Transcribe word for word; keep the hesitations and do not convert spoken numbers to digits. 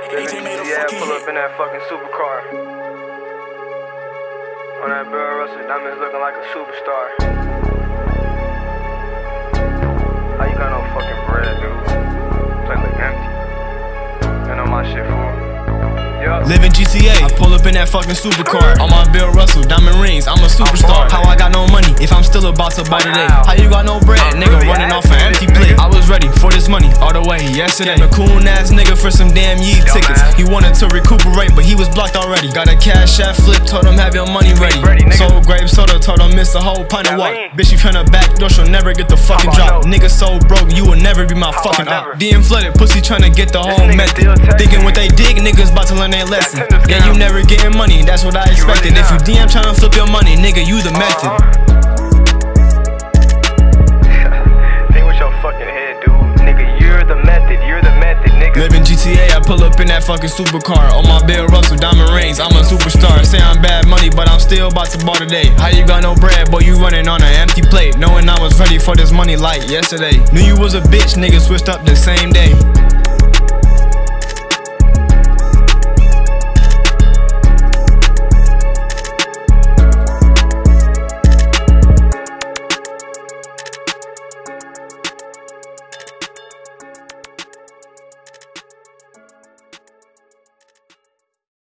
Yeah, pull up in that fucking supercar. On that Bill Russell, diamonds looking like a superstar. How you got no fucking bread, dude? Play like empty. You know my shit, fool. Living G T A, I pull up in that fucking supercar. On my Bill Russell, diamond rings, I'm a superstar. How I got no money if I'm still about to buy today? How you got no bread, nigga, running off an empty plate? I was ready for this money all the way yesterday. A coon ass nigga for some damn Yeet tickets. He wanted to recuperate, but he was blocked already. Got a cash app flip, told him have your money ready. Sold grape soda, told him miss a whole pint of water. Bitch, you tryna backdoor, she'll never get the fucking drop. Nigga so broke, you will never be my fucking op. D M flooded, pussy tryna get the whole method. Thinking what they dig, niggas about to learn their lesson. Yeah, you never getting money, that's what I expected. If you D M tryna flip your money, nigga, you the method. Think with your fucking head, dude. Nigga, you're the method, you're the method, nigga. Living G T A, I pull up in that fucking supercar. On my Bill Russell, diamond rings, I'm a superstar. Say I'm bad money, but I'm still about to ball today. How you got no bread, boy, you running on an empty plate. Knowing I was ready for this money like yesterday. Knew you was a bitch, nigga, switched up the same day.